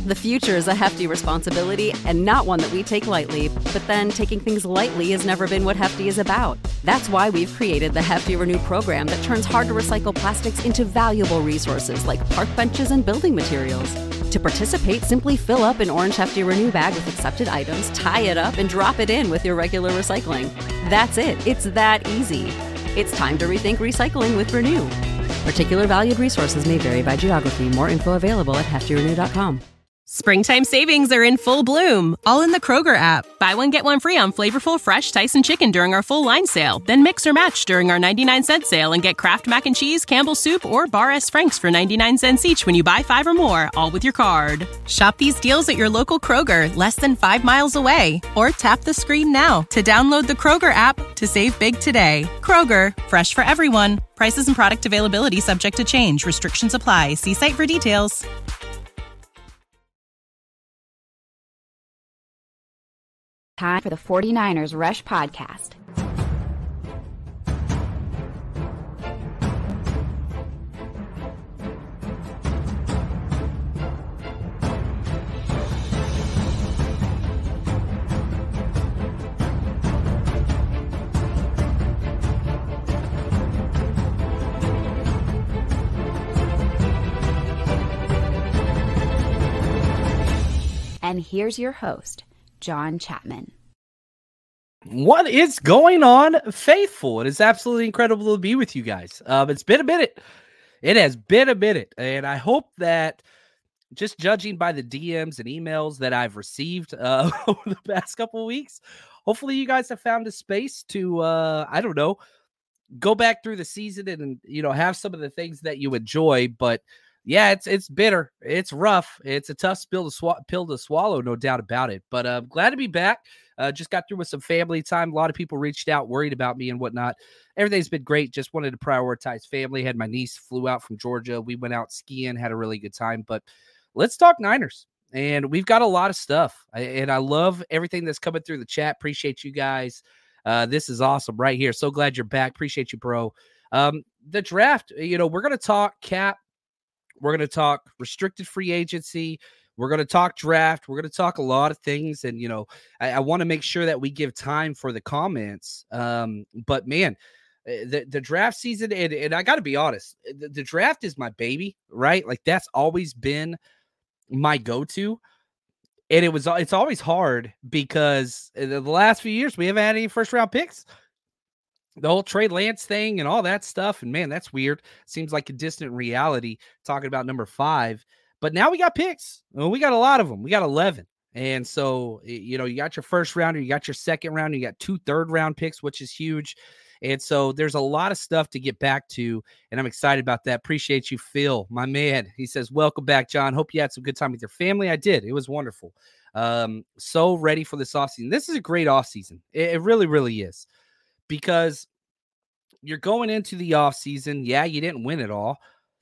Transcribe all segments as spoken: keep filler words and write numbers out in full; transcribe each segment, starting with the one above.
The future is a hefty responsibility and not one that we take lightly, but then taking things lightly has never been what Hefty is about. That's why we've created the Hefty Renew program that turns hard-to-recycle plastics into valuable resources like park benches and building materials. To participate, simply fill up an orange Hefty Renew bag with accepted items, tie it up, and drop it in with your regular recycling. That's it. It's that easy. It's time to rethink recycling with Renew. Particular valued resources may vary by geography. More info available at hefty renew dot com. Springtime savings are in full bloom, all in the Kroger app. Buy one, get one free on flavorful fresh Tyson chicken during our full line sale. Then mix or match during our ninety-nine cent sale and get Kraft Mac and Cheese, Campbell's Soup, or Bar S. Frank's for ninety-nine cents each when you buy five or more, all with your card. Shop these deals at your local Kroger, less than five miles away. Or tap the screen now to download the Kroger app to save big today. Kroger, fresh for everyone. Prices and product availability subject to change. Restrictions apply. See site for details. Time for the forty-niners Rush Podcast. And here's your host, John Chapman. What is going on, faithful? It is absolutely incredible to be with you guys. Um, it's been a minute. It has been a minute. And I hope that just judging by the D Ms and emails that I've received uh, over the past couple of weeks, hopefully you guys have found a space to, uh, I don't know, go back through the season and, you know, have some of the things that you enjoy. But yeah, it's it's bitter. It's rough. It's a tough pill to, sw- pill to swallow, no doubt about it. But I'm uh, glad to be back. Uh, just got through with some family time. A lot of people reached out, worried about me and whatnot. Everything's been great. Just wanted to prioritize family. Had my niece flew out from Georgia. We went out skiing, had a really good time. But let's talk Niners. And we've got a lot of stuff. I, and I love everything that's coming through the chat. Appreciate you guys. Uh, this is awesome right here. So glad you're back. Appreciate you, bro. Um, the draft, you know, we're going to talk cap. We're going to talk restricted free agency. We're going to talk draft. We're going to talk a lot of things. And, you know, I, I want to make sure that we give time for the comments. Um, but, man, the, the draft season, and, and I got to be honest, the, the draft is my baby, right? Like, that's always been my go-to. And it was it's always hard because in the last few years, we haven't had any first-round picks. The whole Trey Lance thing and all that stuff. And man, that's weird. Seems like a distant reality talking about number five. But now we got picks. Well, we got a lot of them. We got eleven. And so, you know, you got your first rounder, you got your second round, you got two third round picks, which is huge. And so there's a lot of stuff to get back to. And I'm excited about that. Appreciate you, Phil, my man. He says, welcome back, John. Hope you had some good time with your family. I did. It was wonderful. Um, so ready for this offseason. This is a great offseason. It, it really, really is. Because you're going into the offseason. Yeah, you didn't win it all,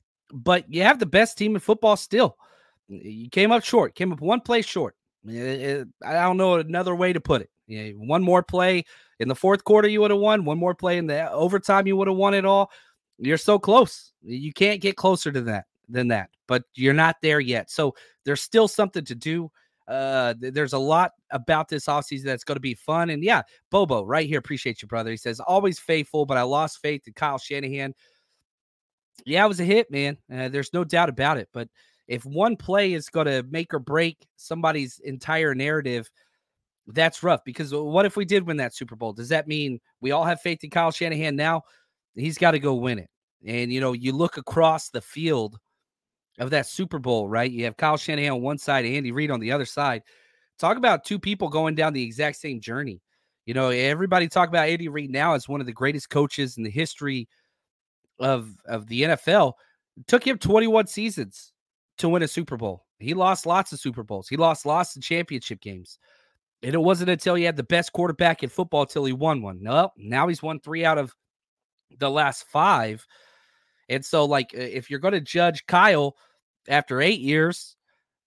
but you have the best team in football still. You came up short, came up one play short. It, it, I don't know another way to put it. You know, one more play in the fourth quarter, you would have won. One more play in the overtime, you would have won it all. You're so close. You can't get closer to that than that, but you're not there yet. So there's still something to do. Uh, there's a lot about this offseason that's going to be fun. And yeah, Bobo right here. Appreciate you, brother. He says, always faithful, but I lost faith in Kyle Shanahan. Yeah, it was a hit, man. Uh, there's no doubt about it. But if one play is going to make or break somebody's entire narrative, that's rough. Because what if we did win that Super Bowl? Does that mean we all have faith in Kyle Shanahan now? He's got to go win it. And, you know, you look across the field of that Super Bowl, right? You have Kyle Shanahan on one side, Andy Reid on the other side. Talk about two people going down the exact same journey. You know, everybody talk about Andy Reid now as one of the greatest coaches in the history of, of the N F L. It took him twenty-one seasons to win a Super Bowl. He lost lots of Super Bowls. He lost lots of championship games. And it wasn't until he had the best quarterback in football until he won one. No, now he's won three out of the last five. And so, like, if you're going to judge Kyle after eight years,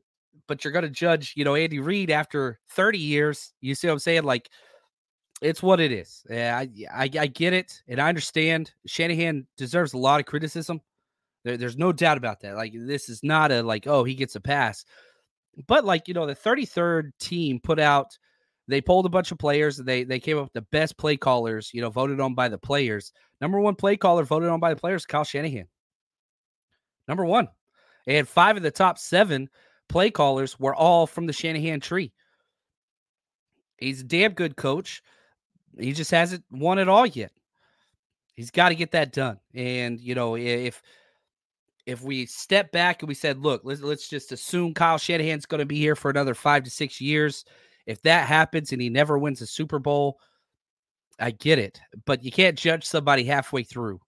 but you're going to judge, you know, Andy Reid after thirty years, you see what I'm saying? Like, it's what it is. Yeah, I, I, I get it, and I understand. Shanahan deserves a lot of criticism. There, there's no doubt about that. Like, this is not a, like, oh, he gets a pass. But like, you know, the thirty-third team put out, they polled a bunch of players. They they came up with the best play callers, you know, voted on by the players. Number one play caller voted on by the players, Kyle Shanahan. Number one. And five of the top seven play callers were all from the Shanahan tree. He's a damn good coach. He just hasn't won it all yet. He's got to get that done. And, you know, if if we step back and we said, look, let's, let's just assume Kyle Shanahan's going to be here for another five to six years. If that happens and he never wins a Super Bowl, I get it. But you can't judge somebody halfway through.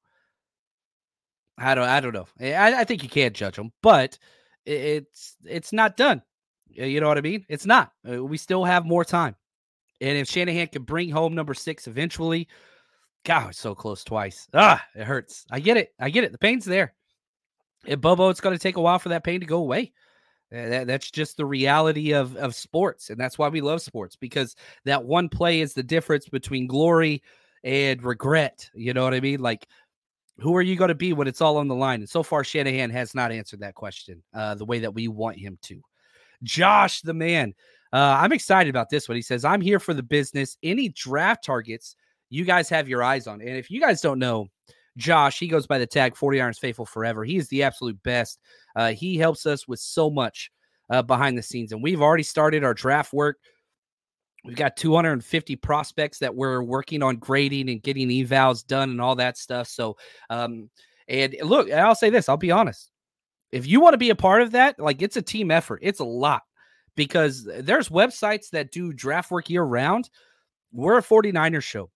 I don't, I don't know. I, I think you can judge them, but it's it's not done. You know what I mean? It's not. We still have more time. And if Shanahan can bring home number six eventually, God, it's so close twice. Ah, it hurts. I get it. I get it. The pain's there. And Bobo, it's going to take a while for that pain to go away. That, that's just the reality of, of sports. And that's why we love sports, because that one play is the difference between glory and regret. You know what I mean? Like, who are you going to be when it's all on the line? And so far, Shanahan has not answered that question uh, the way that we want him to. Josh, the man. Uh, I'm excited about this one. He says, I'm here for the business. Any draft targets you guys have your eyes on? And if you guys don't know, Josh, he goes by the tag forty-niners Faithful Forever. He is the absolute best. Uh, he helps us with so much uh, behind the scenes. And we've already started our draft work. We've got two hundred fifty prospects that we're working on grading and getting evals done and all that stuff. So, um, and look, I'll say this, I'll be honest. If you want to be a part of that, like, it's a team effort. It's a lot, because there's websites that do draft work year round. We're a forty-niners show.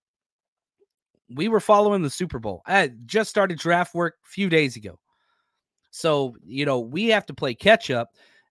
We were following the Super Bowl. I just started draft work a few days ago. So, you know, we have to play catch up,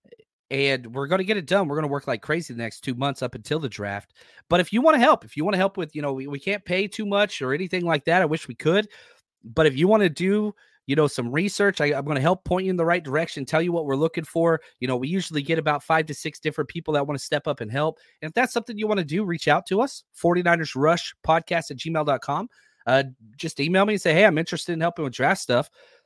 and we're going to get it done. We're going to work like crazy the next two months up until the draft. But if you want to help, if you want to help with, you know, we, we can't pay too much or anything like that. I wish we could. But if you want to do, you know, some research, I, I'm going to help point you in the right direction, tell you what we're looking for. You know, we usually get about five to six different people that want to step up and help. And if that's something you want to do, reach out to us, forty-niners rush podcast at gmail dot com. Uh, just email me and say, hey, I'm interested in helping with draft stuff.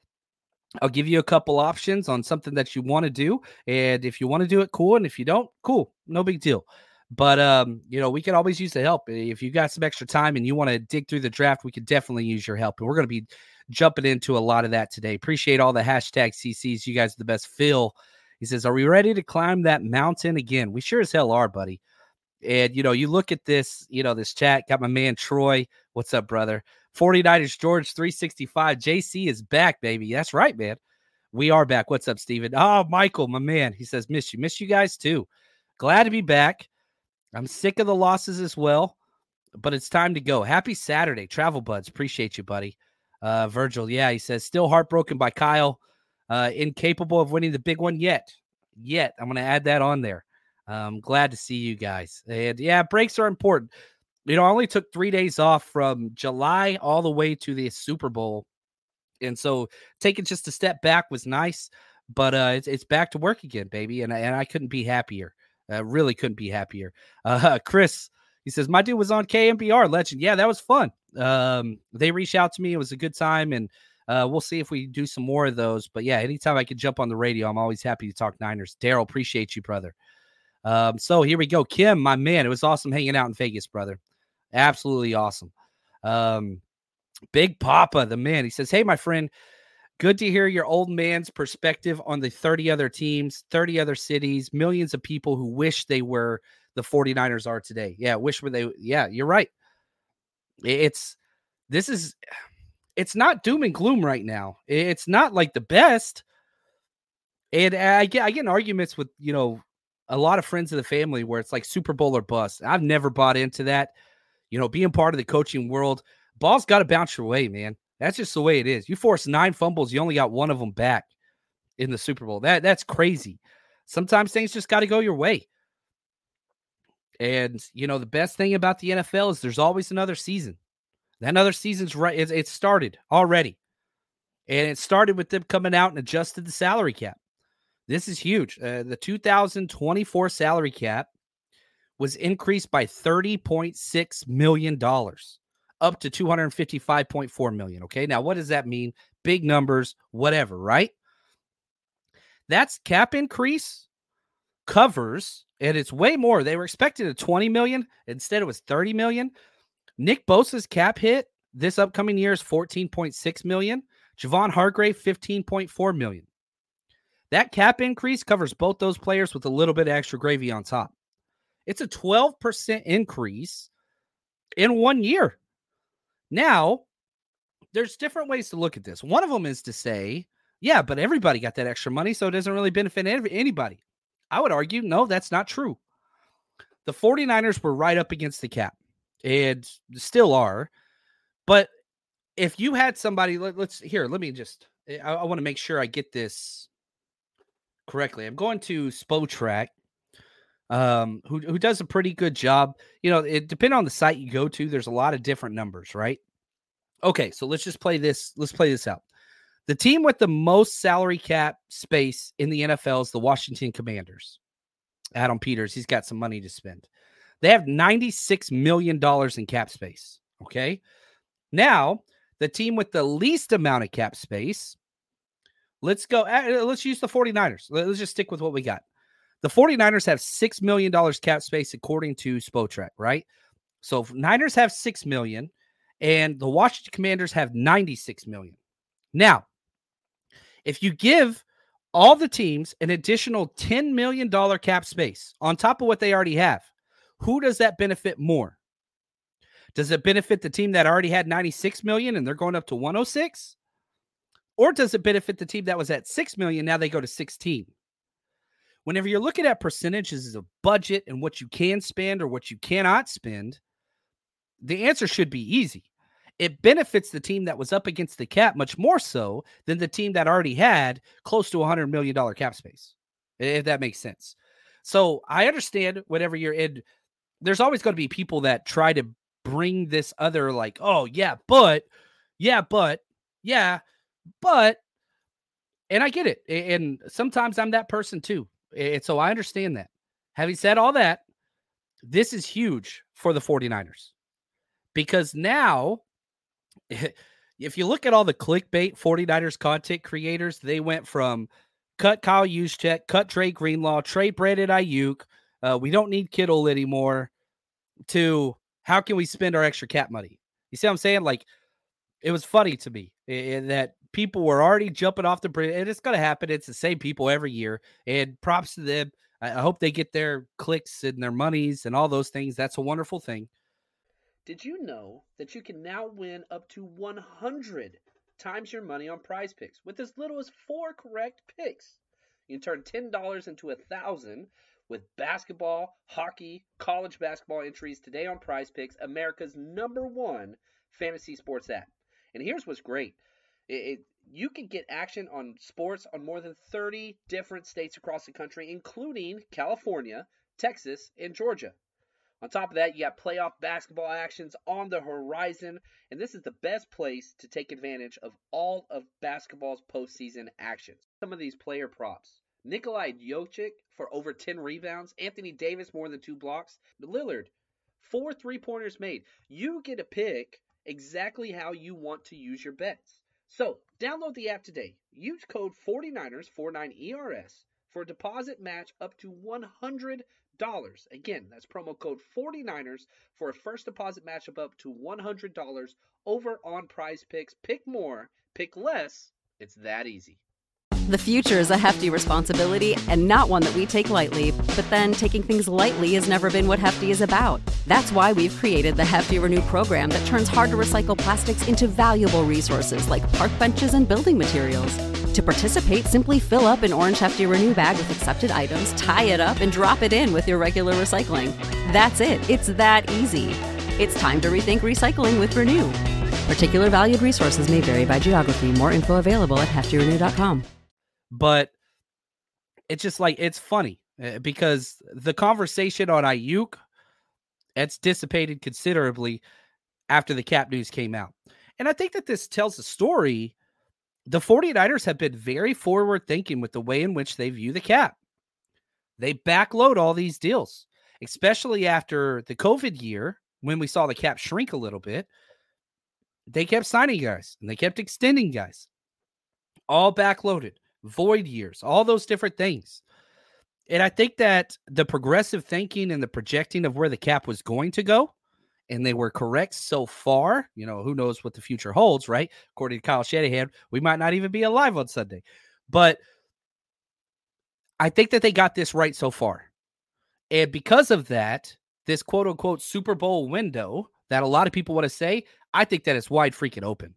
I'll give you a couple options on something that you want to do. And if you want to do it, cool. And if you don't, cool. No big deal. But, um, you know, we can always use the help. If you got some extra time and you want to dig through the draft, we could definitely use your help. And we're going to be jumping into a lot of that today. Appreciate all the hashtag C Cs. You guys are the best. Phil, he says, are we ready to climb that mountain again? We sure as hell are, buddy. And, you know, you look at this, you know, this chat, got my man Troy. What's up, brother? forty-niners George three sixty-five. J C is back, baby. That's right, man. We are back. What's up, Steven? Oh, Michael, my man. He says, miss you. Miss you guys, too. Glad to be back. I'm sick of the losses as well, but it's time to go. Happy Saturday. Travel Buds. Appreciate you, buddy. Uh, Virgil, yeah, he says, still heartbroken by Kyle. Uh, incapable of winning the big one yet. Yet. I'm going to add that on there. I'm glad to see you guys. And yeah, breaks are important. You know, I only took three days off from July all the way to the Super Bowl. And so taking just a step back was nice, but uh, it's, it's back to work again, baby. And, and I couldn't be happier. I really couldn't be happier. Uh, Chris, he says, my dude was on K M B R Legend. Yeah, that was fun. Um, they reached out to me. It was a good time. And uh, we'll see if we do some more of those. But yeah, anytime I can jump on the radio, I'm always happy to talk Niners. Daryl, appreciate you, brother. Um, so here we go. Kim, my man, it was awesome hanging out in Vegas, brother. Absolutely awesome. Um, Big Papa, the man, he says, hey, my friend, good to hear your old man's perspective on the thirty other teams, thirty other cities, millions of people who wish they were the forty-niners are today. Yeah. Wish were they. Yeah, you're right. It's, this is, it's not doom and gloom right now. It's not like the best. And I get, I get in arguments with, you know, a lot of friends of the family where it's like Super Bowl or bust. I've never bought into that. You know, being part of the coaching world, ball's got to bounce your way, man. That's just the way it is. You force nine fumbles, you only got one of them back in the Super Bowl. That That's crazy. Sometimes things just got to go your way. And, you know, the best thing about the N F L is there's always another season. That another season's right. It, it started already. And it started with them coming out and adjusted the salary cap. This is huge. Uh, the two thousand twenty-four salary cap was increased by thirty point six million dollars up to two hundred fifty-five point four million dollars. Okay. Now, what does that mean? Big numbers, whatever, right? That's cap increase covers, and it's way more. They were expecting a twenty million. Instead, it was thirty million. Nick Bosa's cap hit this upcoming year is fourteen point six million. Javon Hargrave, fifteen point four million. That cap increase covers both those players with a little bit of extra gravy on top. It's a twelve percent increase in one year. Now, there's different ways to look at this. One of them is to say, yeah, but everybody got that extra money, so it doesn't really benefit anybody. I would argue, no, that's not true. The 49ers were right up against the cap, and still are. But if you had somebody, let, let's here, let me just, I, I want to make sure I get this correctly. I'm going to Spotrac, um, who, who does a pretty good job. You know, it depending on the site you go to, there's a lot of different numbers, right? Okay, so let's just play this. Let's play this out. The team with the most salary cap space in the N F L is the Washington Commanders. Adam Peters, he's got some money to spend. They have ninety-six million dollars in cap space, okay? Now, the team with the least amount of cap space, let's go, let's use the 49ers. Let's just stick with what we got. The 49ers have six million dollars cap space according to Spotrac, right? So Niners have six million dollars and the Washington Commanders have ninety-six million dollars. Now, if you give all the teams an additional ten million dollars cap space on top of what they already have, who does that benefit more? Does it benefit the team that already had ninety-six million dollars and they're going up to one oh six? Or does it benefit the team that was at six million dollars, now they go to sixteen? Whenever you're looking at percentages of budget and what you can spend or what you cannot spend, the answer should be easy. It benefits the team that was up against the cap much more so than the team that already had close to one hundred million dollars cap space, if that makes sense. So I understand whenever you're in, there's always going to be people that try to bring this other like, oh, yeah, but, yeah, but, yeah, but, and I get it. And sometimes I'm that person too. And so I understand that. Having said all that, this is huge for the 49ers. Because now, if you look at all the clickbait 49ers content creators, they went from cut Kyle Juszczyk, cut Dre Greenlaw, trade Brandon Ayuk, uh, we don't need Kittle anymore, to how can we spend our extra cap money? You see what I'm saying? Like, it was funny to me in that people were already jumping off the bridge, and it's going to happen. It's the same people every year, and props to them. I hope they get their clicks and their monies and all those things. That's a wonderful thing. Did you know that you can now win up to one hundred times your money on Prize Picks with as little as four correct picks? You can turn ten dollars into one thousand dollars with basketball, hockey, college basketball entries today on Prize Picks, America's number one fantasy sports app. And here's what's great. It, it, you can get action on sports on more than thirty different states across the country, including California, Texas, and Georgia. On top of that, you got playoff basketball actions on the horizon, and this is the best place to take advantage of all of basketball's postseason actions. Some of these player props. Nikolai Jokic for over ten rebounds. Anthony Davis more than two blocks. Lillard, four three-pointers made. You get to pick exactly how you want to use your bets. So, download the app today. Use code 49ers, forty-nine E R S, for a deposit match up to one hundred dollars. Again, that's promo code 49ers for a first deposit match of up to one hundred dollars over on Prize Picks. Pick more, pick less. It's that easy. The future is a hefty responsibility and not one that we take lightly. But then taking things lightly has never been what Hefty is about. That's why we've created the Hefty Renew program that turns hard to recycle plastics into valuable resources like park benches and building materials. To participate, simply fill up an orange Hefty Renew bag with accepted items, tie it up, and drop it in with your regular recycling. That's it. It's that easy. It's time to rethink recycling with Renew. Particular valued resources may vary by geography. More info available at hefty renew dot com. But it's just like, it's funny because the conversation on Ayuk, it's dissipated considerably after the cap news came out. And I think that this tells a story. The 49ers have been very forward thinking with the way in which they view the cap. They backload all these deals, especially after the COVID year when we saw the cap shrink a little bit. They kept signing guys and they kept extending guys, all backloaded. Void years, all those different things. And I think that the progressive thinking and the projecting of where the cap was going to go, and they were correct so far. You know, who knows what the future holds, right? According to Kyle Shanahan, we might not even be alive on Sunday. But I think that they got this right so far. And because of that, this quote-unquote Super Bowl window that a lot of people want to say, I think that it's wide freaking open.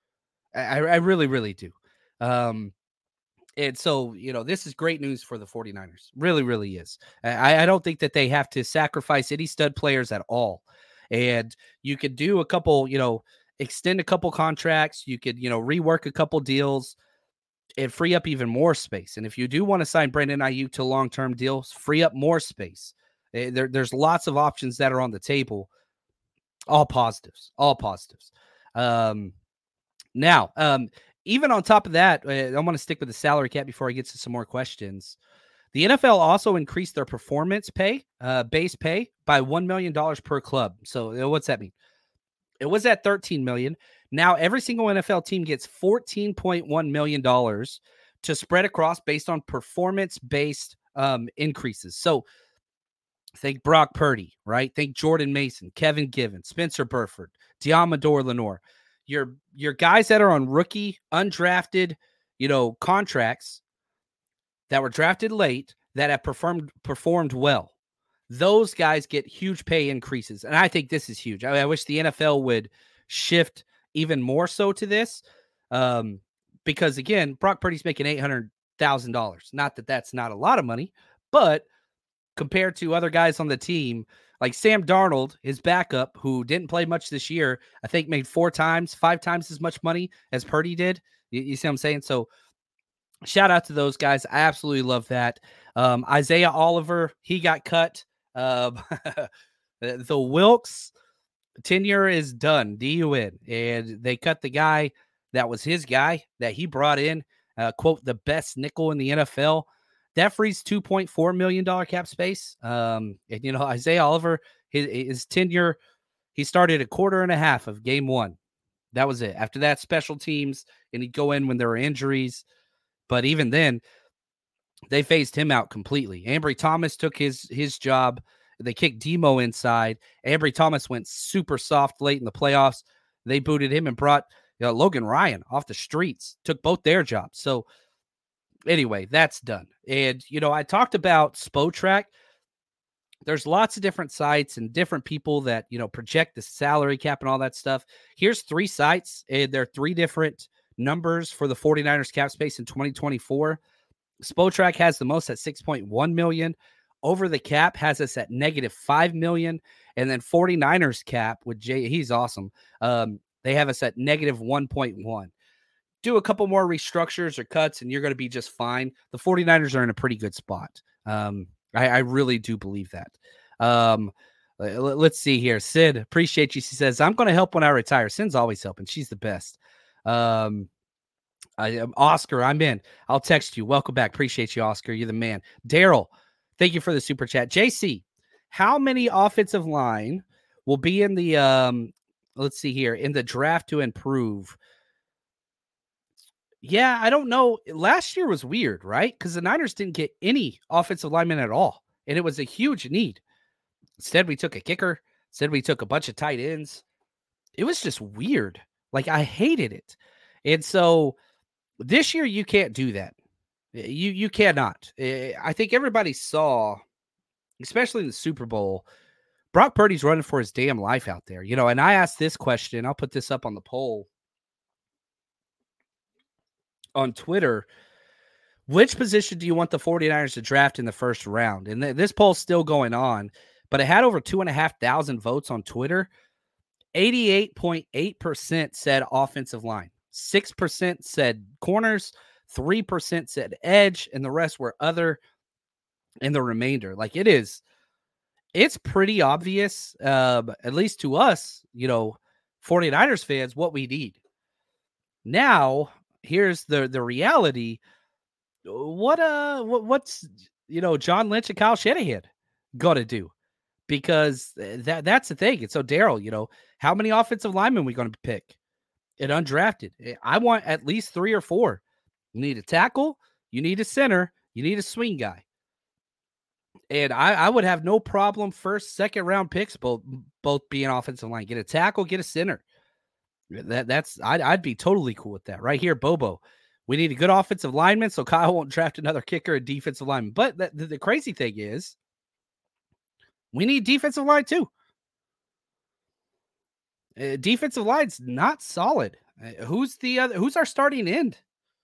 I, I really, really do. Um, and so, you know, this is great news for the 49ers. Really, really is. I, I don't think that they have to sacrifice any stud players at all. And you could do a couple, you know, extend a couple contracts. You could, you know, rework a couple deals and free up even more space. And if you do want to sign Brandon Ayuk to long-term deals, free up more space. There, there's lots of options that are on the table. All positives, all positives. Um, now, um, even on top of that, uh, I want to stick with the salary cap before I get to some more questions. The N F L also increased their performance pay, uh, base pay, by one million dollars per club. So what's that mean? It was at thirteen million dollars. Now every single N F L team gets fourteen point one million dollars to spread across based on performance-based um, increases. So think Brock Purdy, right? Think Jordan Mason, Kevin Givens, Spencer Burford, Deommodore Lenoir. Your, your guys that are on rookie, undrafted, you know, contracts that were drafted late that have performed performed well. Those guys get huge pay increases. And I think this is huge. I, I wish the N F L would shift even more so to this. Um, because, again, Brock Purdy's making eight hundred thousand dollars. Not that that's not a lot of money, but compared to other guys on the team, like Sam Darnold, his backup, who didn't play much this year, I think made four times, five times as much money as Purdy did. You, you see what I'm saying? So shout out to those guys. I absolutely love that. Um, Isaiah Oliver, he got cut. Um, the Wilkes tenure is done, D U N. And they cut the guy that was his guy that he brought in, uh, quote, the best nickel in the N F L. That frees two point four million dollars cap space. Um, and, you know, Isaiah Oliver, his, his tenure, he started a quarter and a half of game one. That was it. After that, special teams, and he'd go in when there were injuries. But even then, they phased him out completely. Ambry Thomas took his his job. They kicked Demo inside. Ambry Thomas went super soft late in the playoffs. They booted him and brought you know, Logan Ryan off the streets, took both their jobs. So anyway, that's done. And, you know, I talked about Spotrac. There's lots of different sites and different people that, you know, project the salary cap and all that stuff. Here's three sites, and they're three different numbers for the 49ers cap space in twenty twenty-four. Spotrac has the most at six point one million. Over the cap has us at negative five million. And then 49ers cap with Jay, he's awesome. Um, they have us at negative one point one. Do a couple more restructures or cuts, and you're going to be just fine. The 49ers are in a pretty good spot. Um, I, I really do believe that. Um, let's see here. Sid, appreciate you. She says, I'm going to help when I retire. Sid's always helping. She's the best. Um, I, Oscar, I'm in. I'll text you. Welcome back. Appreciate you, Oscar. You're the man. Daryl, thank you for the super chat. J C, how many offensive line will be in the, um, let's see here, in the draft to improve? Yeah, I don't know. Last year was weird, right? Because the Niners didn't get any offensive linemen at all, and it was a huge need. Instead, we took a kicker. Instead, we took a bunch of tight ends. It was just weird. Like, I hated it. And so this year, you can't do that. You you cannot. I think everybody saw, especially in the Super Bowl, Brock Purdy's running for his damn life out there. You know, and I asked this question. I'll put this up on the poll on Twitter. Which position do you want the 49ers to draft in the first round? And th- this poll's still going on, but it had over two and a half thousand votes on Twitter. eighty-eight point eight percent said offensive line. six percent said corners. three percent said edge, and the rest were other, and the remainder. Like, it is, it's pretty obvious, uh, at least to us, you know, 49ers fans, what we need. Now, here's the the reality. What uh what, what's you know John Lynch and Kyle Shanahan gotta do? Because that that's the thing. And so Daryl, you know, how many offensive linemen are we gonna pick? And undrafted. I want at least three or four. You need a tackle, you need a center, you need a swing guy. And I, I would have no problem first, second round picks, both both being offensive line. Get a tackle, get a center. That that's I'd I'd be totally cool with that. Right here, Bobo. We need a good offensive lineman, so Kyle won't draft another kicker and defensive lineman. But the, the, the crazy thing is, we need defensive line too. Uh, defensive line's not solid. Uh, who's the other? Who's our starting end?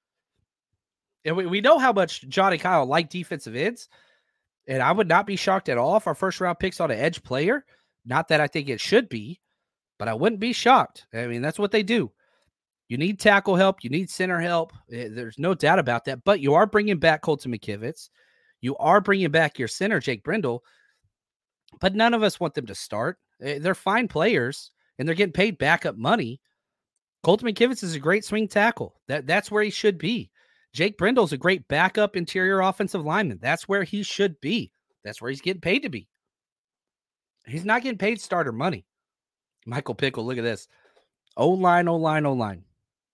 And we, we know how much Johnny Kyle like defensive ends. And I would not be shocked at all if our first round picks on an edge player. Not that I think it should be, but I wouldn't be shocked. I mean, that's what they do. You need tackle help. You need center help. There's no doubt about that. But you are bringing back Colton McKivitz. You are bringing back your center, Jake Brindle. But none of us want them to start. They're fine players, and they're getting paid backup money. Colton McKivitz is a great swing tackle. That, that's where he should be. Jake Brindle's a great backup interior offensive lineman. That's where he should be. That's where he's getting paid to be. He's not getting paid starter money. Michael Pickle, look at this. O-line, O-line, O-line.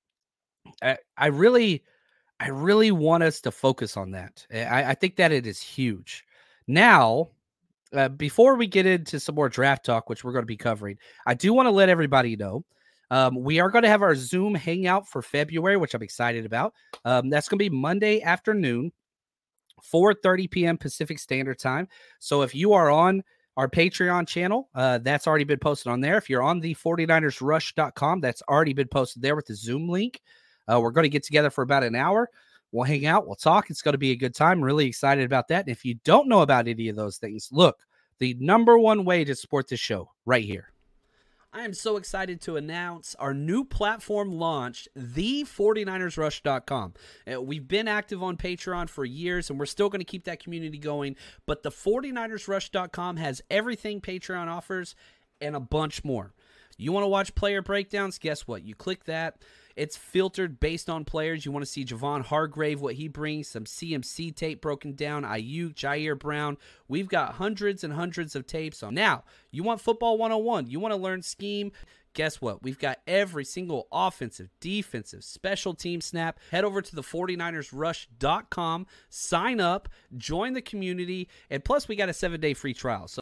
I, I really, I really want us to focus on that. I, I think that it is huge. Now, uh, before we get into some more draft talk, which we're going to be covering, I do want to let everybody know Um, we are going to have our Zoom hangout for February, which I'm excited about. Um, that's going to be Monday afternoon, four thirty p.m. Pacific Standard Time. So if you are on our Patreon channel, uh, that's already been posted on there. If you're on the forty niners rush dot com, that's already been posted there with the Zoom link. Uh, we're going to get together for about an hour. We'll hang out. We'll talk. It's going to be a good time. Really excited about that. And if you don't know about any of those things, look, the number one way to support this show right here. I am so excited to announce our new platform launched, the forty niners rush dot com. Uh, we've been active on Patreon for years, and we're still going to keep that community going, but the forty niners rush dot com has everything Patreon offers and a bunch more. You want to watch player breakdowns? Guess what? You click that. It's filtered based on players. You want to see Javon Hargrave, what he brings, some C M C tape broken down, Ayuk, Jair Brown. We've got hundreds and hundreds of tapes on. Now, you want football one oh one. You want to learn scheme. Guess what? We've got every single offensive, defensive, special team snap. Head over to the forty niners rush dot com, sign up, join the community, and plus we got a seven-day free trial. So.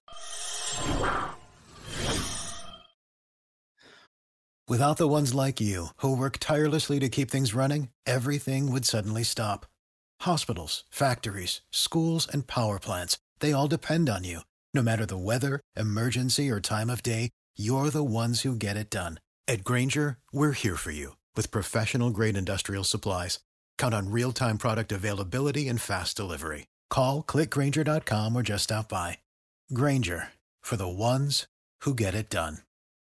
Without the ones like you, who work tirelessly to keep things running, everything would suddenly stop. Hospitals, factories, schools, and power plants, they all depend on you. No matter the weather, emergency, or time of day, you're the ones who get it done. At Grainger, we're here for you with professional-grade industrial supplies. Count on real-time product availability and fast delivery. Call, click Grainger dot com, or just stop by. Grainger, for the ones who get it done.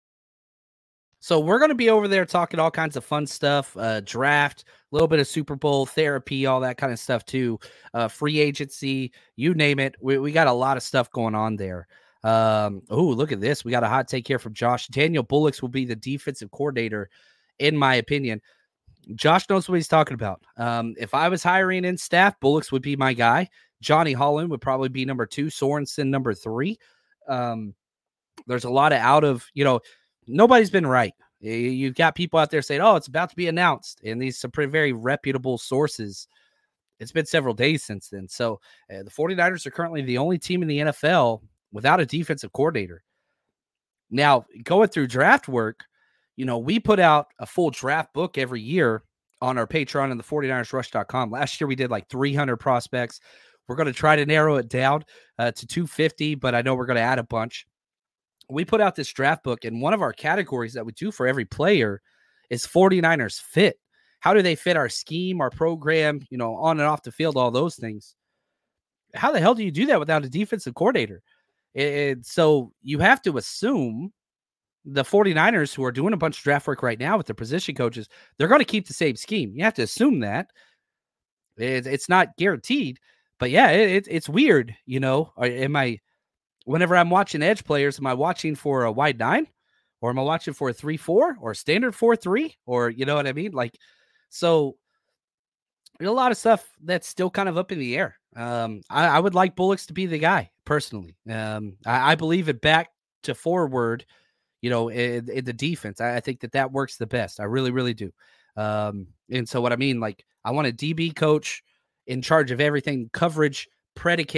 So we're going to be over there talking all kinds of fun stuff, uh, draft, a little bit of Super Bowl therapy, all that kind of stuff too, uh, free agency, you name it. We, we got a lot of stuff going on there. Um, oh, look at this. We got a hot take here from Josh. Daniel Bullocks will be the defensive coordinator, in my opinion. Josh knows what he's talking about. Um, if I was hiring in staff, Bullocks would be my guy. Johnny Holland would probably be number two, Sorensen number three. Um, there's a lot of out of, you know, nobody's been right. You've got people out there saying, oh, it's about to be announced. And these are pretty very reputable sources. It's been several days since then. So uh, the forty niners are currently the only team in the N F L without a defensive coordinator. Now, going through draft work, you know, we put out a full draft book every year on our Patreon and the forty niners rush dot com. Last year, we did like three hundred prospects. We're going to try to narrow it down uh, to two fifty, but I know we're going to add a bunch. We put out this draft book, and one of our categories that we do for every player is forty niners fit. How do they fit our scheme, our program, you know, on and off the field, all those things. How the hell do you do that without a defensive coordinator? And so you have to assume the forty niners, who are doing a bunch of draft work right now with their position coaches, they're going to keep the same scheme. You have to assume that. It, it's not guaranteed, but yeah, it, it's weird. You know, am I... Whenever I'm watching edge players, am I watching for a wide nine, or am I watching for a three four or a standard four three, or you know what I mean? Like, so there's a lot of stuff that's still kind of up in the air. Um, I, I would like Bullocks to be the guy personally. Um, I, I believe it back to forward, you know, in, in the defense. I, I think that that works the best. I really, really do. Um, and so what I mean, like, I want a D B coach in charge of everything. Coverage predicates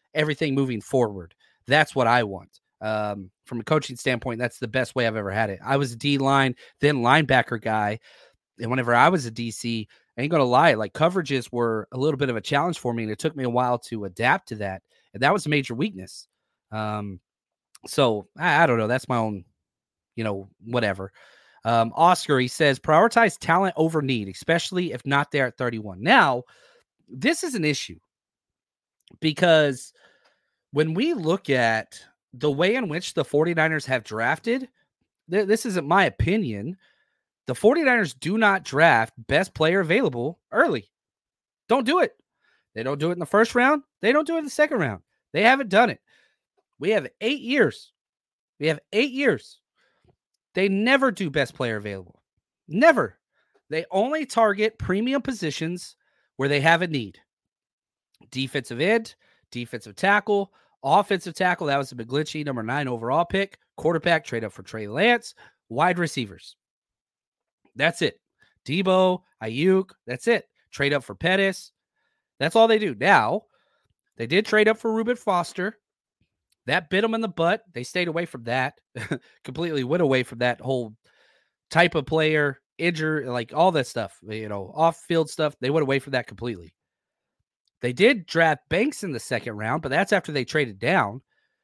everything moving forward. That's what I want. Um, from a coaching standpoint, that's the best way I've ever had it. I was a D-line, then linebacker guy. And whenever I was a D C, I ain't going to lie, like coverages were a little bit of a challenge for me. And it took me a while to adapt to that. And that was a major weakness. Um, so I, I don't know. That's my own, you know, whatever. Um, Oscar, he says, prioritize talent over need, especially if not there at thirty-one. Now, this is an issue because when we look at the way in which the 49ers have drafted, th- this isn't my opinion. The 49ers do not draft best player available early. Don't do it. They don't do it in the first round. They don't do it in the second round. They haven't done it. We have eight years. We have eight years. They never do best player available. Never. They only target premium positions where they have a need. Defensive end, defensive tackle, offensive tackle. That was the McGlinchey, number nine overall pick. Quarterback, trade up for Trey Lance. Wide receivers. That's it. Debo, Ayuk, that's it. Trade up for Pettis. That's all they do. Now, they did trade up for Reuben Foster. That bit them in the butt. They stayed away from that. Completely went away from that whole type of player, injury, like all that stuff, you know, off-field stuff. They went away from that completely. They did draft Banks in the second round, but that's after they traded down.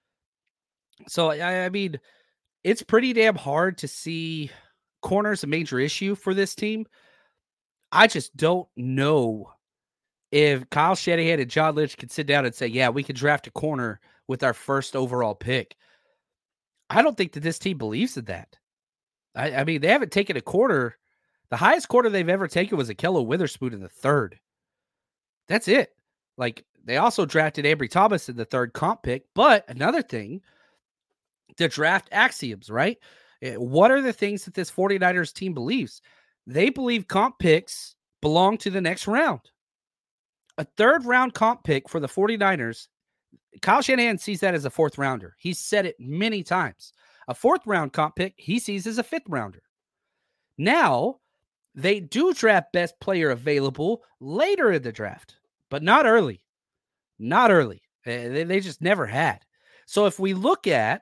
So, I, I mean, it's pretty damn hard to see corners a major issue for this team. I just don't know if Kyle Shanahan and John Lynch can sit down and say, yeah, we can draft a corner with our first overall pick. I don't think that this team believes in that. I, I mean, they haven't taken a corner. The highest corner they've ever taken was Ahkello Witherspoon in the third. That's it. Like, they also drafted Ambry Thomas in the third comp pick. But another thing, the draft axioms, right? What are the things that this 49ers team believes? They believe comp picks belong to the next round. A third round comp pick for the 49ers, Kyle Shanahan sees that as a fourth rounder. He's said it many times. A fourth round comp pick, he sees as a fifth rounder. Now, they do draft best player available later in the draft, but not early. Not early. They, they just never had. So if we look at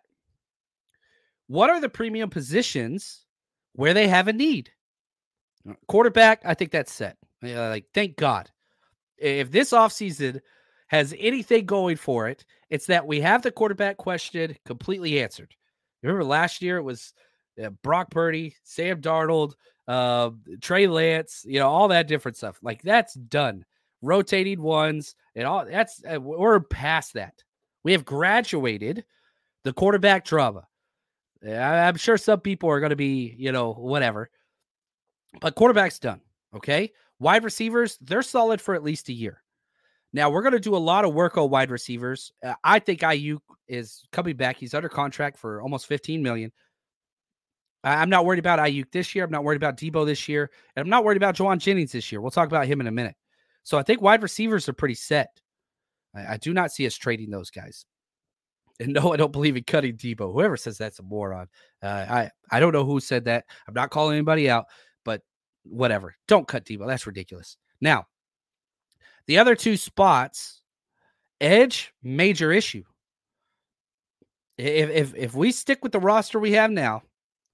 what are the premium positions where they have a need? Quarterback, I think that's set. Uh, like, thank God. If this offseason has anything going for it, it's that we have the quarterback question completely answered. Remember last year it was uh, Brock Purdy, Sam Darnold, uh, Trey Lance, you know, all that different stuff. Like, that's done. Rotating ones and all that's uh, we're past that. We have graduated the quarterback drama. I'm sure some people are going to be, you know, whatever. But quarterback's done, okay? Wide receivers, they're solid for at least a year. Now, we're going to do a lot of work on wide receivers. Uh, I think Ayuk is coming back. He's under contract for almost fifteen million dollars. I'm not worried about Ayuk this year. I'm not worried about Debo this year. And I'm not worried about Juwan Jennings this year. We'll talk about him in a minute. So I think wide receivers are pretty set. I, I do not see us trading those guys. And no, I don't believe in cutting Debo. Whoever says that's a moron. Uh, I, I don't know who said that. I'm not calling anybody out, but whatever. Don't cut Debo. That's ridiculous. Now, the other two spots, edge, major issue. If, if, if we stick with the roster we have now,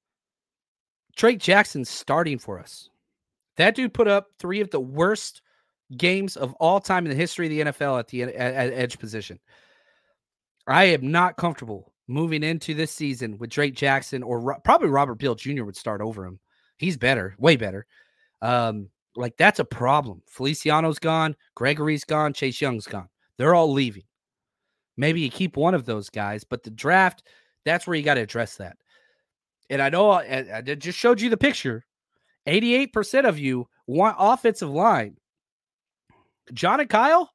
Drake Jackson's starting for us. That dude put up three of the worst games of all time in the history of the N F L at the at, at edge position. I am not comfortable moving into this season with Drake Jackson, or Ro- probably Robert Beal Junior would start over him. He's better, way better. Um, like, that's a problem. Feliciano's gone. Gregory's gone. Chase Young's gone. They're all leaving. Maybe you keep one of those guys, but the draft, that's where you got to address that. And I know I, I just showed you the picture. eighty-eight percent of you want offensive line. John and Kyle,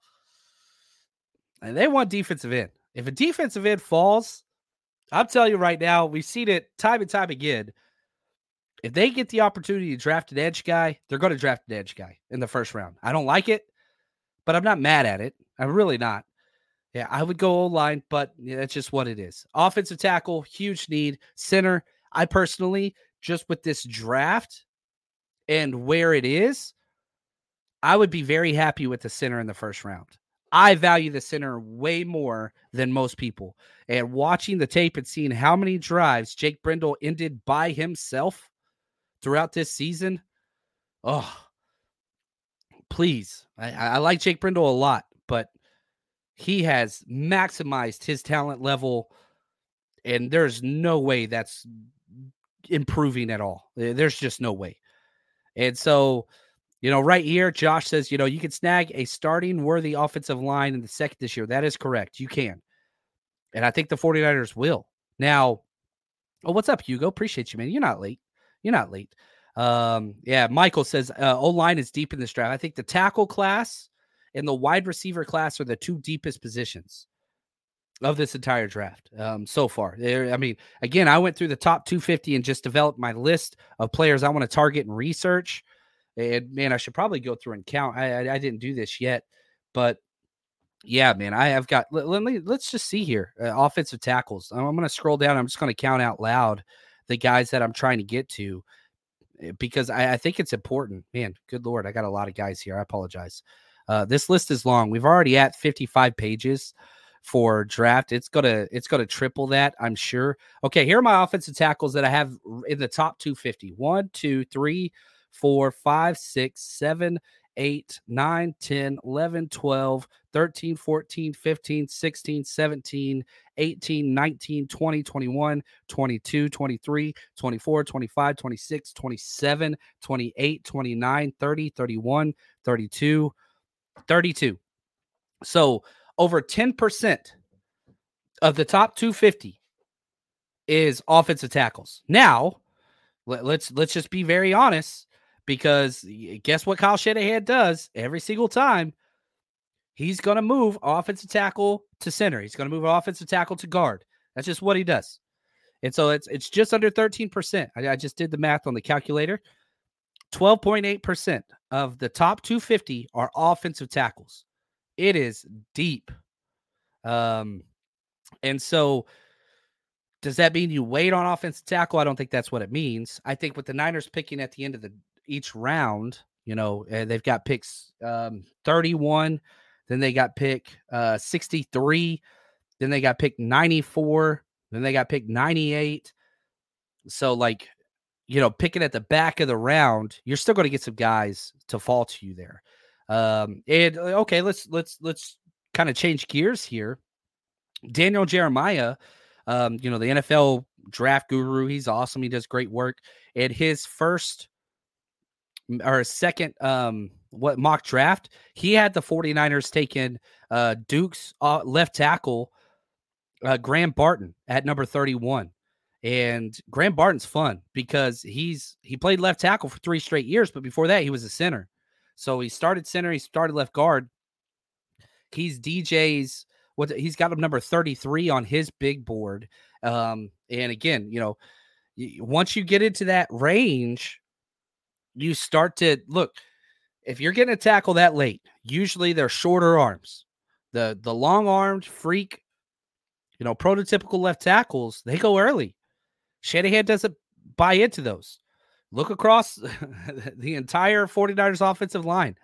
and they want defensive end. If a defensive end falls, I'm telling you right now, we've seen it time and time again. If they get the opportunity to draft an edge guy, they're going to draft an edge guy in the first round. I don't like it, but I'm not mad at it. I'm really not. Yeah, I would go O-line, but yeah, that's just what it is. Offensive tackle, huge need. Center, I personally, just with this draft and where it is, I would be very happy with the center in the first round. I value the center way more than most people. And watching the tape and seeing how many drives Jake Brendel ended by himself throughout this season, oh, please. I, I like Jake Brendel a lot, but he has maximized his talent level, and there's no way that's improving at all. There's just no way. And so, you know, right here, Josh says, you know, you can snag a starting worthy offensive line in the second this year. That is correct. You can. And I think the 49ers will. Now, oh, what's up, Hugo? Appreciate you, man. You're not late. You're not late. Um, yeah, Michael says uh, O-line is deep in this draft. I think the tackle class and the wide receiver class are the two deepest positions of this entire draft um, so far. There, I mean, again, I went through the top two fifty and just developed my list of players I want to target and research. And, man, I should probably go through and count. I, I, I didn't do this yet. But, yeah, man, I have got let, – let me, let's just see here. Uh, offensive tackles. I'm, I'm going to scroll down. I'm just going to count out loud the guys that I'm trying to get to, because I, I think it's important. Man, good Lord, I got a lot of guys here. I apologize. Uh, this list is long. We've already at fifty-five pages for draft. It's gonna it's gonna triple that, I'm sure. Okay, here are my offensive tackles that I have in the top two fifty. One, two, three, four, five, six, seven, eight, nine, ten, eleven, twelve, thirteen, fourteen, fifteen, sixteen, seventeen, eighteen, nineteen, twenty, twenty-one, twenty-two, twenty-three, twenty-four, twenty-five, twenty-six, twenty-seven, twenty-eight, twenty-nine, thirty, thirty-one, thirty-two, thirty-two. So over ten percent of the top two fifty is offensive tackles. Now, let, let's let's just be very honest, because guess what Kyle Shanahan does every single time? He's going to move offensive tackle to center. He's going to move offensive tackle to guard. That's just what he does. And so it's it's just under thirteen percent. I, I just did the math on the calculator. twelve point eight percent of the top two fifty are offensive tackles. It is deep. Um, and so does that mean you wait on offensive tackle? I don't think that's what it means. I think with the Niners picking at the end of the each round, you know, uh, they've got picks um, thirty-one, then they got pick uh, sixty-three, then they got pick ninety-four, then they got pick ninety-eight. So, like, you know, picking at the back of the round, you're still going to get some guys to fall to you there. Um, and okay, let's let's let's kind of change gears here. Daniel Jeremiah, um, you know, the N F L draft guru, he's awesome. He does great work. And his first or second um what mock draft, he had the 49ers taking uh Duke's uh, left tackle uh, Graham Barton at number thirty-one. And Graham Barton's fun because he's he played left tackle for three straight years, but before that he was a center. So he started center, he started left guard. He's D J's what he's got him number thirty-three on his big board. Um, and again, you know, once you get into that range, you start to look. If you're getting a tackle that late, usually they're shorter arms. The the long-armed freak, you know, prototypical left tackles, they go early. Shanahan doesn't buy into those. Look across the entire 49ers offensive line.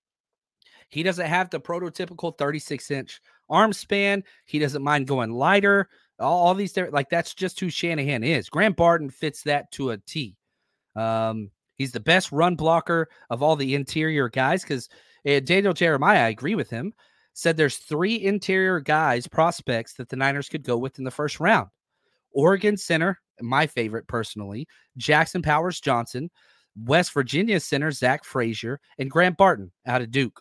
He doesn't have the prototypical thirty-six inch arm span. He doesn't mind going lighter. All, all these, like, that's just who Shanahan is. Graham Barton fits that to a T. Um, he's the best run blocker of all the interior guys because uh, Daniel Jeremiah, I agree with him, said there's three interior guys, prospects, that the Niners could go with in the first round. Oregon center, my favorite personally, Jackson Powers Johnson, West Virginia center, Zach Frazier, and Graham Barton out of Duke.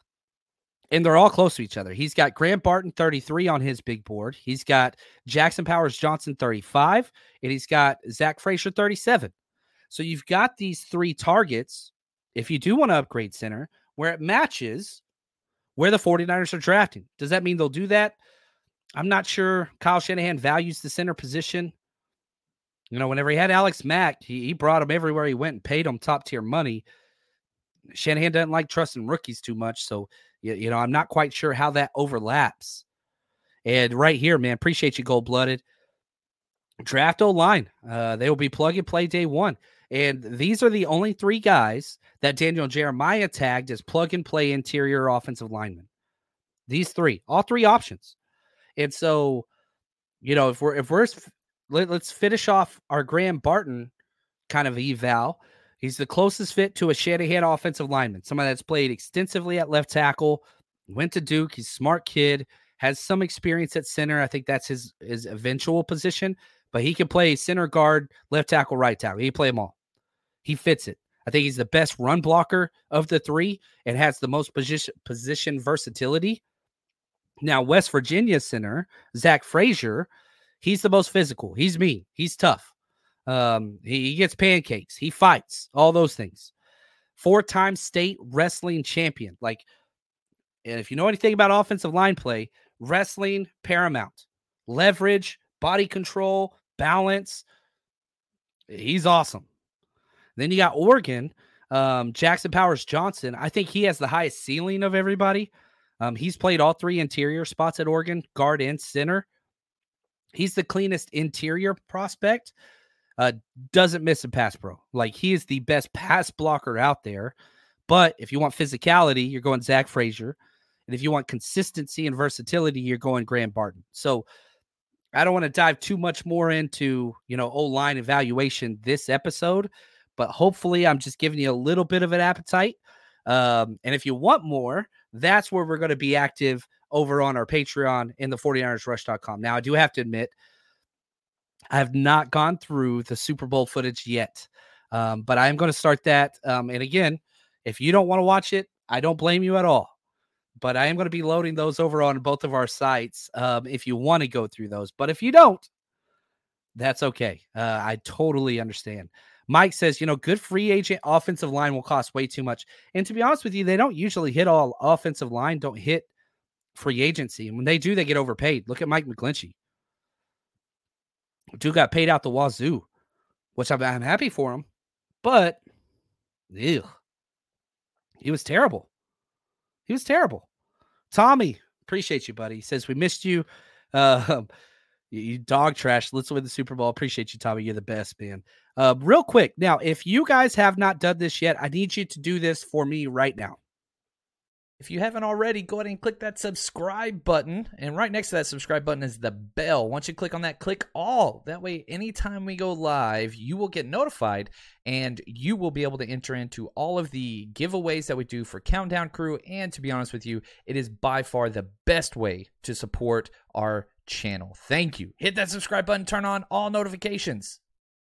And they're all close to each other. He's got Graham Barton thirty-three on his big board. He's got Jackson Powers Johnson thirty-five, and he's got Zach Frazier thirty-seven. So you've got these three targets, if you do want to upgrade center, where it matches where the 49ers are drafting. Does that mean they'll do that? I'm not sure Kyle Shanahan values the center position. You know, whenever he had Alex Mack, he, he brought him everywhere he went and paid him top-tier money. Shanahan doesn't like trusting rookies too much, so, you, you know, I'm not quite sure how that overlaps. And right here, man, appreciate you, Gold-Blooded. Draft O-line. Uh, they will be plug-and-play day one. And these are the only three guys that Daniel Jeremiah tagged as plug-and-play interior offensive linemen. These three, all three options. And so, you know, if we're, if we're, let, let's finish off our Graham Barton kind of eval. He's the closest fit to a Shanahan offensive lineman, somebody that's played extensively at left tackle, went to Duke. He's a smart kid, has some experience at center. I think that's his, his eventual position, but he can play center, guard, left tackle, right tackle. He can play them all. He fits it. I think he's the best run blocker of the three and has the most position, position versatility. Now, West Virginia center, Zach Frazier, he's the most physical. He's mean. He's tough. Um, he, he gets pancakes. He fights. All those things. Four-time state wrestling champion. Like, and if you know anything about offensive line play, wrestling paramount. Leverage, body control, balance. He's awesome. Then you got Oregon, um, Jackson Powers Johnson. I think he has the highest ceiling of everybody. Um, he's played all three interior spots at Oregon, guard and center. He's the cleanest interior prospect. Uh, doesn't miss a pass pro. Like, he is the best pass blocker out there. But if you want physicality, you're going Zach Frazier. And if you want consistency and versatility, you're going Graham Barton. So I don't want to dive too much more into, you know, O-line evaluation this episode, but hopefully I'm just giving you a little bit of an appetite. Um, and if you want more, that's where we're going to be active over on our Patreon in the forty-niners rush dot com. Now, I do have to admit, I have not gone through the Super Bowl footage yet, um, but I am going to start that. Um, and again, if you don't want to watch it, I don't blame you at all. But I am going to be loading those over on both of our sites um, if you want to go through those. But if you don't, that's okay. Uh, I totally understand. Mike says, you know, good free agent offensive line will cost way too much. And to be honest with you, they don't usually hit all offensive line, don't hit free agency. And when they do, they get overpaid. Look at Mike McGlinchey. Dude got paid out the wazoo, which I'm, I'm happy for him. But, ew, he was terrible. He was terrible. Tommy, appreciate you, buddy. He says, we missed you. Uh, you dog trash. Let's win the Super Bowl. Appreciate you, Tommy. You're the best, man. Uh, real quick. Now, if you guys have not done this yet, I need you to do this for me right now. If you haven't already, go ahead and click that subscribe button. And right next to that subscribe button is the bell. Once you click on that, click all. That way, anytime we go live, you will get notified and you will be able to enter into all of the giveaways that we do for Countdown Crew. And to be honest with you, it is by far the best way to support our channel. Thank you. Hit that subscribe button, turn on all notifications.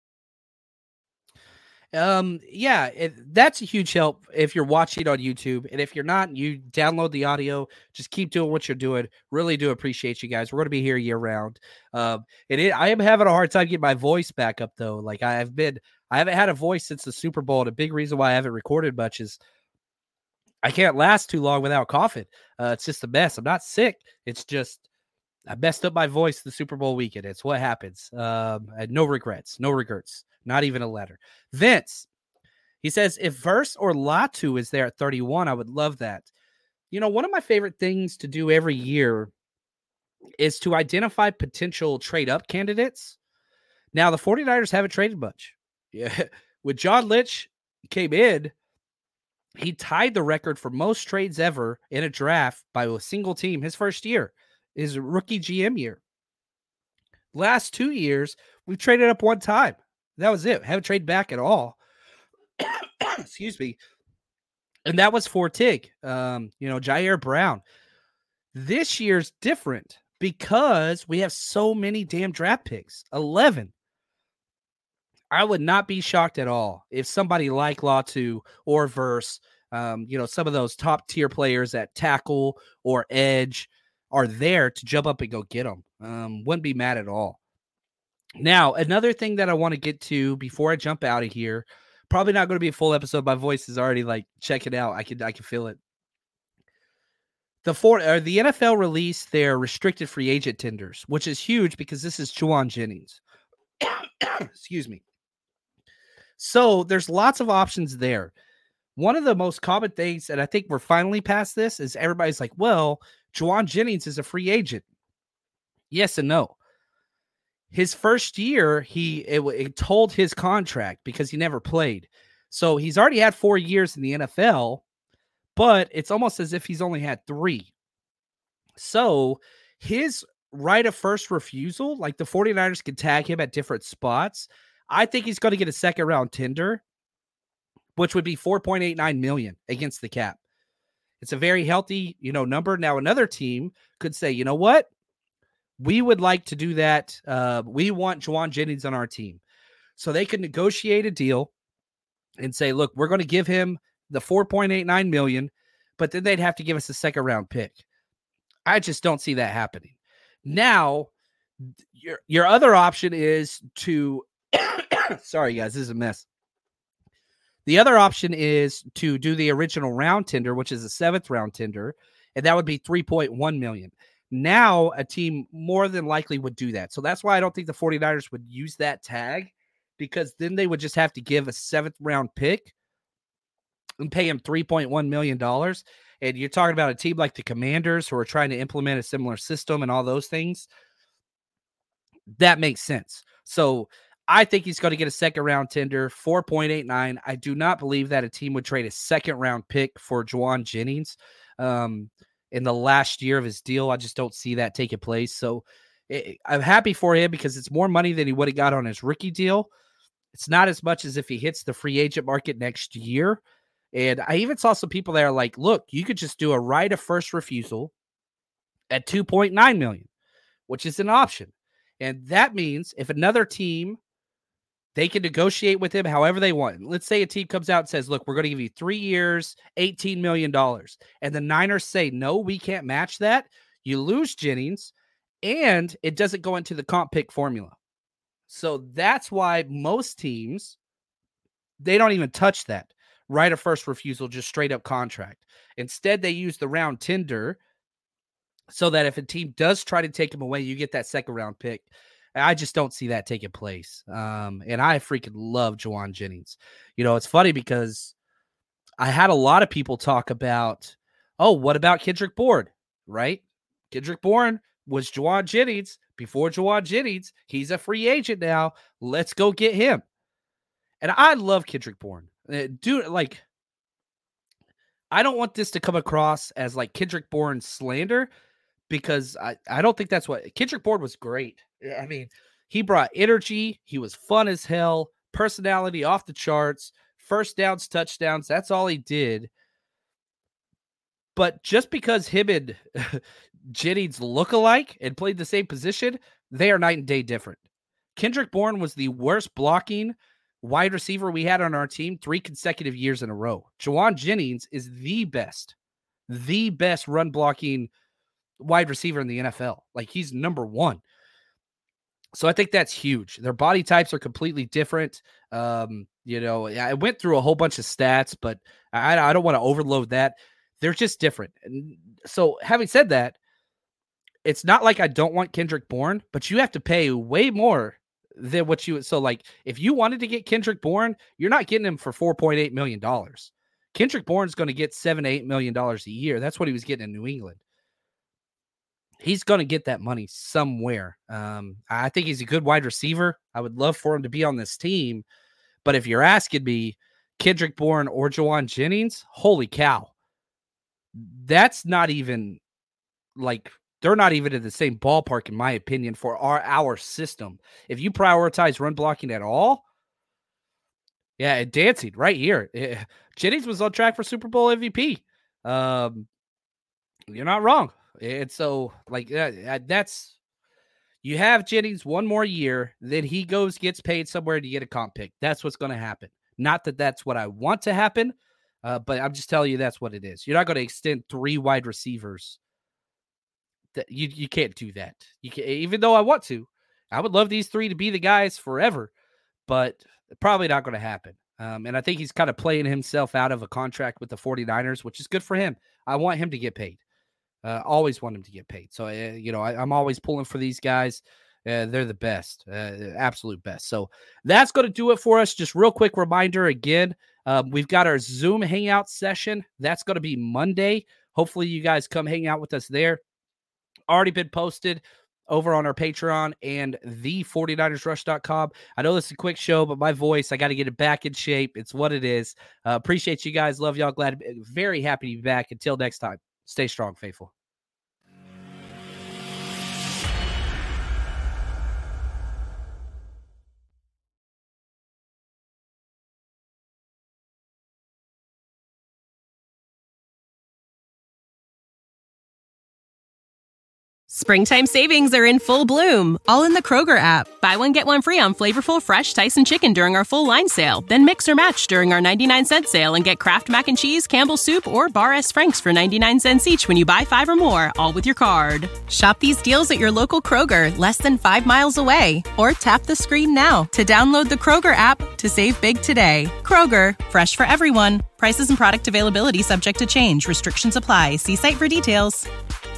Um, yeah, it, that's a huge help if you're watching on YouTube. And if you're not, you download the audio, just keep doing what you're doing. Really do appreciate you guys. We're going to be here year round. Um, and it, I am having a hard time getting my voice back up though. Like I've been, I haven't had a voice since the Super Bowl. And a big reason why I haven't recorded much is I can't last too long without coughing. Uh, it's just a mess. I'm not sick. It's just, I messed up my voice the Super Bowl weekend. It's what happens. Um, I had no regrets, no regrets. Not even a letter. Vince, he says, if Verse or Latu is there at thirty-one, I would love that. You know, one of my favorite things to do every year is to identify potential trade-up candidates. Now, the forty-niners haven't traded much. Yeah. When John Lynch came in, he tied the record for most trades ever in a draft by a single team his first year, his rookie G M year. Last two years, we've traded up one time. That was it. Haven't traded back at all. Excuse me. And that was for Tig, um, you know, Jair Brown. This year's different because we have so many damn draft picks. eleven. I would not be shocked at all if somebody like Latu or Verse, um, you know, some of those top tier players at tackle or edge are there to jump up and go get them. Um, wouldn't be mad at all. Now, another thing that I want to get to before I jump out of here, probably not going to be a full episode. My voice is already like, check it out. I can, I can feel it. The four, or the N F L released their restricted free agent tenders, which is huge because this is Juwan Jennings. Excuse me. So there's lots of options there. One of the most common things, and I think we're finally past this, is everybody's like, well, Juwan Jennings is a free agent. Yes and no. His first year, he it, it told his contract because he never played. So he's already had four years in the N F L, but it's almost as if he's only had three. So his right of first refusal, like the 49ers can tag him at different spots. I think he's going to get a second round tender, which would be four point eight nine million against the cap. It's a very healthy, you know, number. Now another team could say, you know what? We would like to do that. Uh, we want Jauan Jennings on our team. So they could negotiate a deal and say, look, we're going to give him the four point eight nine million, but then they'd have to give us a second round pick. I just don't see that happening. Now, your your other option is to sorry guys, this is a mess. The other option is to do the original round tender, which is a seventh round tender, and that would be three point one million. Now, a team more than likely would do that. So that's why I don't think the 49ers would use that tag, because then they would just have to give a seventh round pick and pay him three point one million dollars. And you're talking about a team like the Commanders who are trying to implement a similar system and all those things. That makes sense. So I think he's going to get a second round tender, four point eight nine. I do not believe that a team would trade a second round pick for Jauan Jennings um, in the last year of his deal. I just don't see that taking place. So it, I'm happy for him because it's more money than he would have got on his rookie deal. It's not as much as if he hits the free agent market next year. And I even saw some people that are like, look, you could just do a right of first refusal at two point nine million, which is an option. And that means if another team, they can negotiate with him however they want. Let's say a team comes out and says, look, we're going to give you three years, eighteen million dollars. And the Niners say, no, we can't match that. You lose Jennings, and it doesn't go into the comp pick formula. So that's why most teams, they don't even touch that right of first refusal, just straight up contract. Instead, they use the round tender so that if a team does try to take him away, you get that second round pick. I just don't see that taking place. Um, and I freaking love Jauan Jennings. You know, it's funny because I had a lot of people talk about, oh, what about Kendrick Bourne, right? Kendrick Bourne was Jauan Jennings before Jauan Jennings. He's a free agent now. Let's go get him. And I love Kendrick Bourne. Uh, dude, like, I don't want this to come across as like Kendrick Bourne slander, because I, I don't think that's what Kendrick Bourne was great. I mean, he brought energy. He was fun as hell, personality off the charts, first downs, touchdowns. That's all he did. But just because him and Jennings look alike and played the same position, they are night and day different. Kendrick Bourne was the worst blocking wide receiver we had on our team three consecutive years in a row. Jauan Jennings is the best, the best run blocking wide receiver in the N F L. Like, he's number one. So I think that's huge. Their body types are completely different. Um, you know, I went through a whole bunch of stats, but I, I don't want to overload that. They're just different. And so having said that, it's not like I don't want Kendrick Bourne, but you have to pay way more than what you, so like if you wanted to get Kendrick Bourne, you're not getting him for four point eight million dollars. Kendrick Bourne's going to get seven to eight million dollars a year. That's what he was getting in New England. He's going to get that money somewhere. Um, I think he's a good wide receiver. I would love for him to be on this team. But if you're asking me, Kendrick Bourne or Jauan Jennings, holy cow. That's not even like, they're not even in the same ballpark, in my opinion, for our, our system. If you prioritize run blocking at all, yeah, and dancing right here. It, Jennings was on track for Super Bowl M V P. Um, you're not wrong. And so, like, uh, that's, you have Jennings one more year, then he goes, gets paid somewhere to get a comp pick. That's what's going to happen. Not that that's what I want to happen, uh, but I'm just telling you that's what it is. You're not going to extend three wide receivers. That you you can't do that. You can, even though I want to. I would love these three to be the guys forever, but probably not going to happen. Um, and I think he's kind of playing himself out of a contract with the 49ers, which is good for him. I want him to get paid. Uh, always want him to get paid. So, uh, you know, I, I'm always pulling for these guys. Uh, they're the best, uh, absolute best. So that's going to do it for us. Just real quick reminder again, um, we've got our Zoom Hangout session. That's going to be Monday. Hopefully you guys come hang out with us there. Already been posted over on our Patreon and the 49ers rush dot com. I know this is a quick show, but my voice, I got to get it back in shape. It's what it is. Uh, appreciate you guys. Love y'all. Glad, very happy to be back. Until next time, stay strong, faithful. Springtime savings are in full bloom, all in the Kroger app. Buy one, get one free on flavorful, fresh Tyson chicken during our full line sale. Then mix or match during our ninety-nine cent sale and get Kraft Mac and Cheese, Campbell's Soup, or Bar S. Frank's for ninety-nine cents each when you buy five or more, all with your card. Shop these deals at your local Kroger, less than five miles away. Or tap the screen now to download the Kroger app to save big today. Kroger, fresh for everyone. Prices and product availability subject to change. Restrictions apply. See site for details.